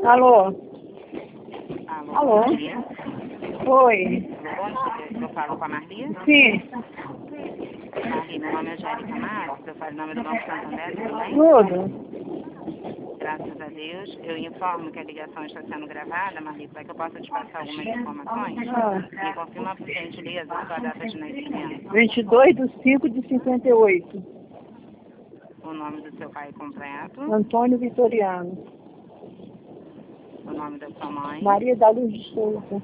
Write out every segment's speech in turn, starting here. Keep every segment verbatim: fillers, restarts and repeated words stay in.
Alô? Alô, Alô? Maria? Oi. Bom dia, eu falo com a Marli. Sim. Marli, meu nome é Angélica Marques, eu falo em nome do Banco Santander, tudo bem? Tudo? Graças a Deus. Eu informo que a ligação está sendo gravada, Marli, para que eu possa te passar algumas informações. Ah. Me confirma, por gentileza, a sua data de nascimento. vinte e dois de cinco de cinquenta e oito. O nome do seu pai completo, Antônio Vitoriano. o nome da sua mãe. Maria da Luz de Souza.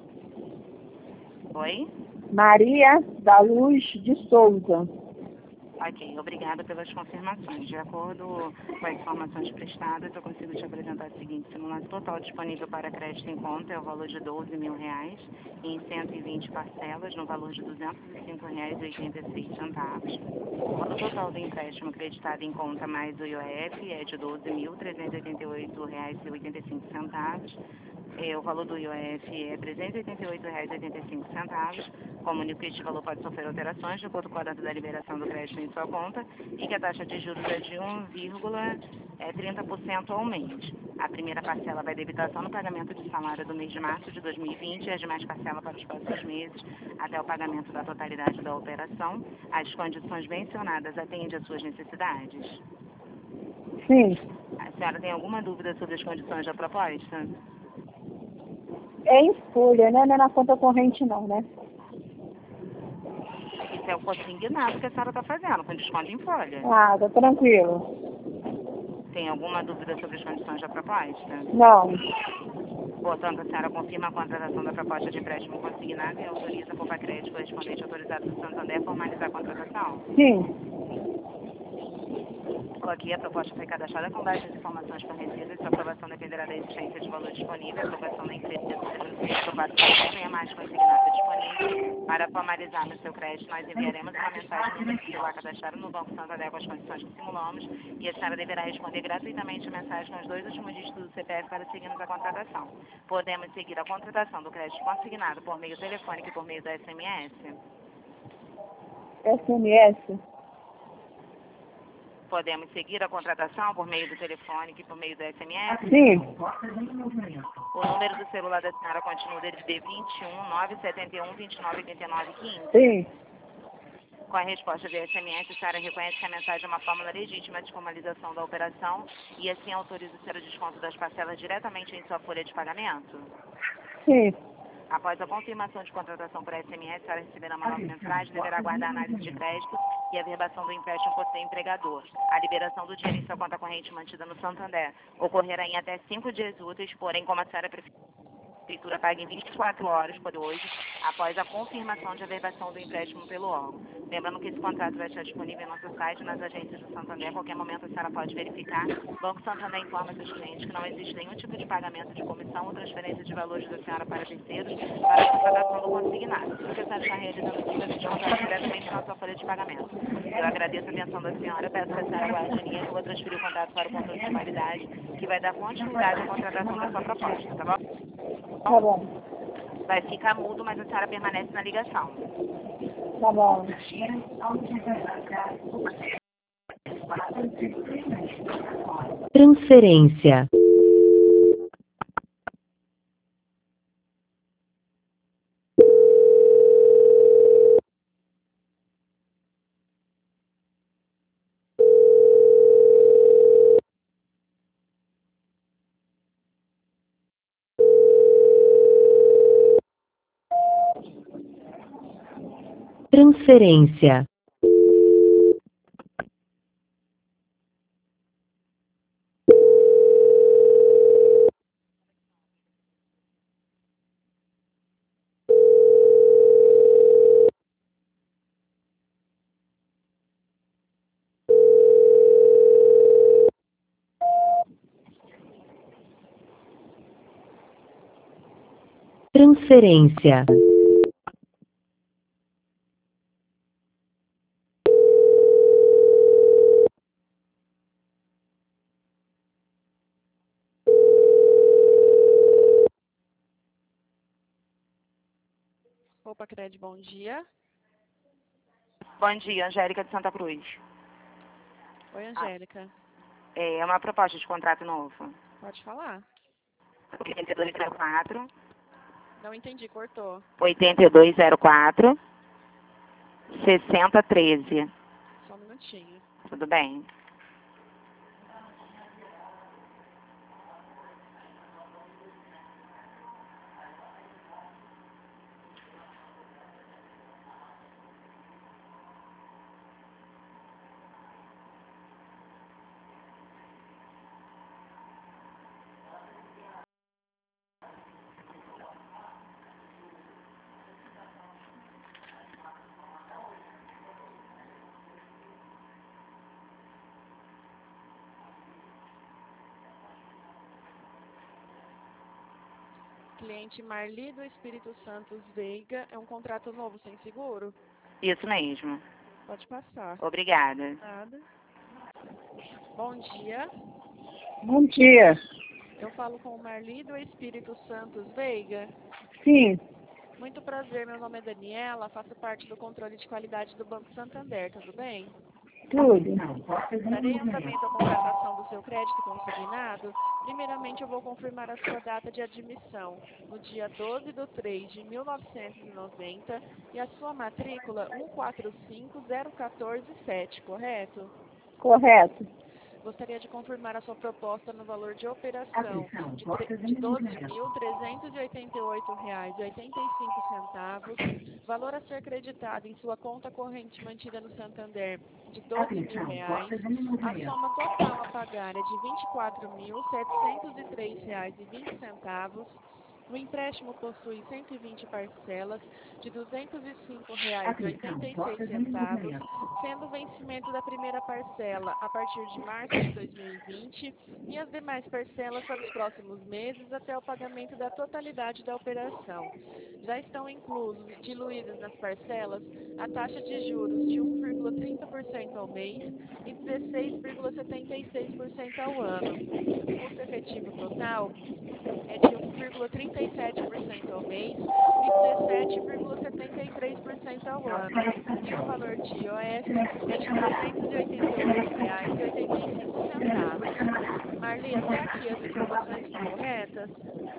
Oi? Maria da Luz de Souza. Ok, obrigada pelas confirmações. De acordo com as informações prestadas, eu consigo te apresentar o seguinte: simulação total disponível para crédito em conta é o valor de doze mil reais em cento e vinte parcelas no valor de duzentos e cinco reais e oitenta e seis centavos. O valor total do empréstimo acreditado em conta mais o I O F é de doze mil trezentos e oitenta e oito reais e oitenta e cinco centavos. É, o valor do I O F é trezentos e oitenta e oito reais e oitenta e cinco centavos. Comunico que este valor pode sofrer alterações de acordo com a data da liberação do crédito em sua conta e que a taxa de juros é de um vírgula trinta por cento ao mês. A primeira parcela vai debitação no pagamento de salário do mês de março de dois mil e vinte e as demais parcelas para os próximos meses até o pagamento da totalidade da operação. As condições mencionadas atendem às suas necessidades? Sim. A senhora tem alguma dúvida sobre as condições da proposta? É em folha, né? Não é na conta corrente não, né? Isso é o consignado que a senhora está fazendo, com desconto em folha. Ah, tá tranquilo. Tem alguma dúvida sobre as condições da proposta? Não. Portanto, a senhora confirma a contratação da proposta de empréstimo consignado e autoriza a Copacrédito correspondente autorizado do Santander a formalizar a contratação? Sim. Aqui, a proposta foi cadastrada com base nas informações fornecidas. Sua aprovação dependerá da existência de valor disponível. A aprovação da empresa será aprovada quando não tenha mais consignado disponível. Para formalizar no seu crédito, nós enviaremos uma mensagem no número de celular cadastrado no Banco Santander com as condições que simulamos e a senhora deverá responder gratuitamente a mensagem com os dois últimos dígitos do C P F para seguirmos a contratação. Podemos seguir a contratação do crédito consignado por meio telefônico e por meio do S M S? S M S? Podemos seguir a contratação por meio do telefone e por meio do S M S? Sim. O número do celular da senhora continua D D vinte e um, nove sete um, vinte e nove, oitenta e nove, quinze? Sim. Com a resposta do S M S, a senhora reconhece que a mensagem é uma fórmula legítima de formalização da operação e assim autoriza o seu desconto das parcelas diretamente em sua folha de pagamento? Sim. Após a confirmação de contratação por S M S, a senhora receberá uma nova mensagem, deverá aguardar a análise de crédito e a verbação do empréstimo por seu empregador. A liberação do dinheiro em sua conta corrente mantida no Santander ocorrerá em até cinco dias úteis, porém, como a senhora prefere, a prefeitura paga em vinte e quatro horas por hoje, após a confirmação de averbação do empréstimo pelo órgão. Lembrando que esse contrato vai estar disponível em nosso site, nas agências do Santander. A qualquer momento a senhora pode verificar. O Banco Santander informa seus clientes que não existe nenhum tipo de pagamento de comissão ou transferência de valores da senhora para terceiros para a contratação do consignado. Tudo que a senhora está realizando aqui vai ser descontado diretamente na sua folha de pagamento. Eu agradeço a atenção da senhora, peço que a senhora guarde a linha, que eu vou transferir o contato para o controle de qualidade, que vai dar continuidade à contratação da sua proposta, tá bom? Tá bom. Vai ficar mudo, mas a senhora permanece na ligação. Tá bom. Transferência. Transferência. Transferência. Copacred, bom dia. Bom dia, Angélica de Santa Cruz. Oi, Angélica. É uma proposta de contrato novo. Pode falar. oitenta e dois zero quatro, Não entendi, cortou. oitenta e dois zero quatro, sessenta treze. Só um minutinho. Tudo bem. Cliente Marli do Espírito Santos Veiga, é um contrato novo sem seguro? Isso mesmo. Pode passar. Obrigada. Nada. Bom dia. Bom dia. Eu falo com o Marli do Espírito Santos Veiga. Sim, Muito prazer, meu nome é Daniela, faço parte do controle de qualidade do Banco Santander, tudo bem? tudo. Darei andamento à contratação do seu crédito consignado. Primeiramente, eu vou confirmar a sua data de admissão, no dia doze de três de mil novecentos e noventa, e a sua matrícula um quatro cinco zero um quatro sete, correto? Correto. Gostaria de confirmar a sua proposta no valor de operação de, tre- de doze mil trezentos e oitenta e oito reais e oitenta e cinco centavos, valor a ser creditado em sua conta corrente mantida no Santander de doze mil reais, a soma total a pagar é de vinte e quatro mil setecentos e três reais e vinte centavos. O empréstimo possui cento e vinte parcelas de duzentos e cinco reais e oitenta e seis centavos, sendo o vencimento da primeira parcela a partir de março de dois mil e vinte e as demais parcelas para os próximos meses até o pagamento da totalidade da operação. Já estão inclusos e diluídos nas parcelas a taxa de juros de um vírgula trinta por cento ao mês e dezesseis vírgula setenta e seis por cento ao ano. O custo efetivo total é de um vírgula trinta e sete por cento ao mês e dezessete vírgula setenta e três por cento ao ano. E o valor de I O F é de trezentos e oitenta e oito reais e oitenta e cinco centavos. Marli, até aqui as informações estão corretas?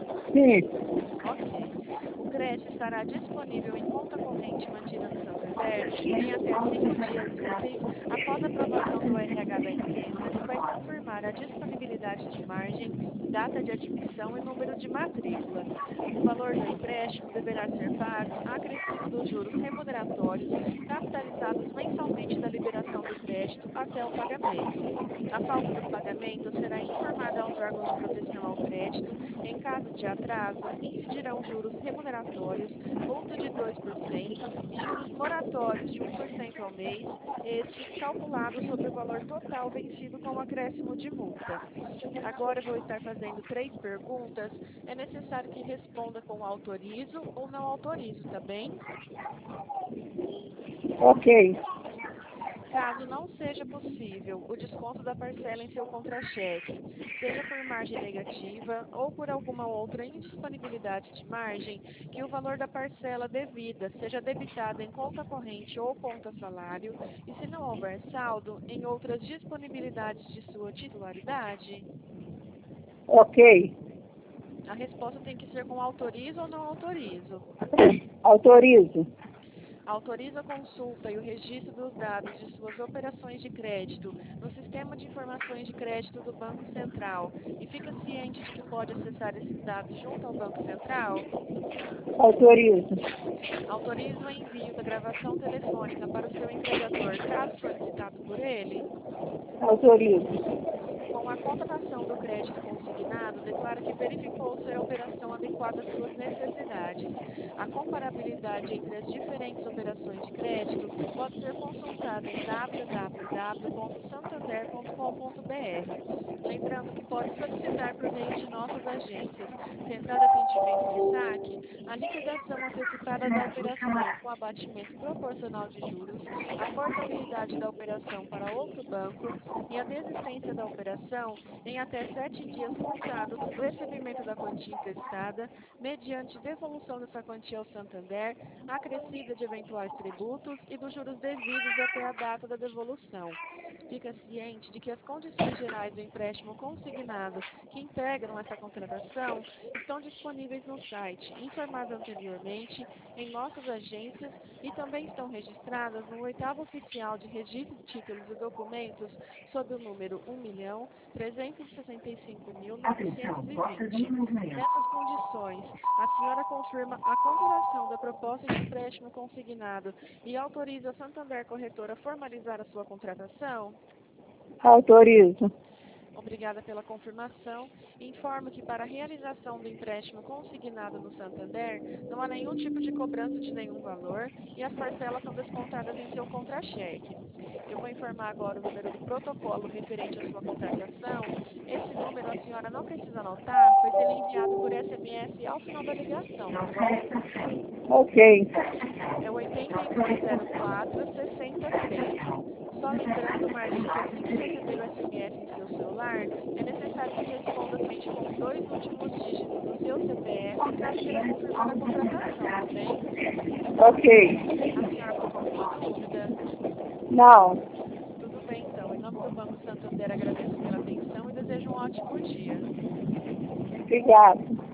Sim, Ok. O crédito estará disponível em conta corrente mantida no Santander em até cinco dias úteis após a aprovação do R H da empresa, que vai confirmar a disponibilidade de margem, data de admissão e número de matrícula. O valor do empréstimo deverá ser pago acrescido dos juros remuneratórios capitalizados mensalmente da liberação do crédito até o pagamento. A falta do pagamento será informada aos órgãos de proteção ao crédito. Em caso de atraso, incidirão juros remuneratórios, multa de dois por cento e juros moratórios de um por cento ao mês, este calculado sobre o valor total vencido com o acréscimo de multa. Agora eu vou estar fazendo três perguntas. É necessário que responda com autorizo ou não autorizo, tá bem? ok. Caso não seja possível o desconto da parcela em seu contra-cheque, seja por margem negativa ou por alguma outra indisponibilidade de margem, que o valor da parcela devida seja debitado em conta corrente ou conta salário e, se não houver saldo, em outras disponibilidades de sua titularidade? Ok. A resposta tem que ser com autorizo ou não autorizo. Autorizo. Autoriza a consulta e o registro dos dados de suas operações de crédito no Sistema de Informações de Crédito do Banco Central e fica ciente de que pode acessar esses dados junto ao Banco Central? Autorizo. Autoriza o envio da gravação telefônica para o seu empregador, caso solicitado por ele? Autorizo. Com a contratação do crédito consignado, declara que verificou ser a operação adequada às suas necessidades. A comparabilidade entre as diferentes operações de crédito pode ser consultada em w w w ponto santander ponto com ponto b r. Lembrando que pode solicitar por meio de nossas agências, Central de Atendimento de Saque, a liquidação antecipada da operação com abatimento proporcional de juros, a portabilidade da operação para outro banco e a desistência da operação em até sete dias contados do recebimento da quantia emprestada, mediante devolução dessa quantia ao Santander, acrescida de eventuais tributos e dos juros devidos até a data da devolução. fica ciente de que as condições gerais do empréstimo consignado que integram essa contratação estão disponíveis no site, informado anteriormente, em nossas agências e também estão registradas no oitavo oficial de registro de títulos e documentos sob o número um milhão trezentos e sessenta e cinco mil novecentos e vinte. Nessas condições, a senhora confirma a contratação da proposta de empréstimo consignado e autoriza a Santander Corretora a formalizar a sua contratação? Autorizo. Obrigada pela confirmação. Informo que para a realização do empréstimo consignado no Santander, não há nenhum tipo de cobrança de nenhum valor e as parcelas são descontadas em seu contra-cheque. Eu vou informar agora o número do protocolo referente à sua contratação. Esse número a senhora não precisa anotar, pois ele é enviado por S M S ao final da ligação, tá bom? Ok. É o oito dois zero quatro, seis três. Só lembrando, Marli, que assim que receber o S M S em seu celular, é necessário que responda somente com os dois últimos dígitos do seu C P F, caso queira confirmar a contratação, tá bem? Ok. A senhora ficou com alguma dúvida? Não. Tudo bem, então. Em nome do Banco Santander, agradeço pela atenção e desejo um ótimo dia. Obrigada.